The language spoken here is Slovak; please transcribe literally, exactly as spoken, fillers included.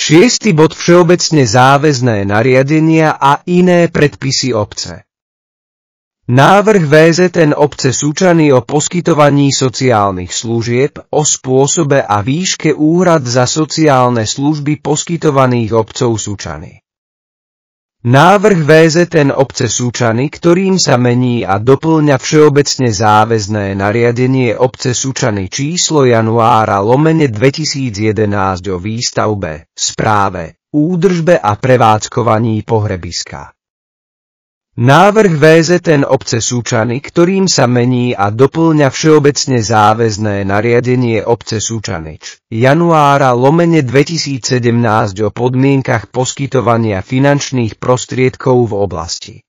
Šiesty bod všeobecne záväzné nariadenia a iné predpisy obce. Návrh vé zet en obce Sučany o poskytovaní sociálnych služieb, o spôsobe a výške úhrad za sociálne služby poskytovaných obcov Sučany. Návrh vé zet en obce Sučany, ktorým sa mení a dopĺňa všeobecne záväzné nariadenie obce Sučany číslo januára lomene dvetisícjedenásť o výstavbe, správe, údržbe a prevádzkovaní pohrebiska. Návrh vé zet en obce Sučany, ktorým sa mení a dopĺňa všeobecne záväzné nariadenie obce Sučanič, januára lomene dvetisícsedemnásť o podmienkach poskytovania finančných prostriedkov v oblasti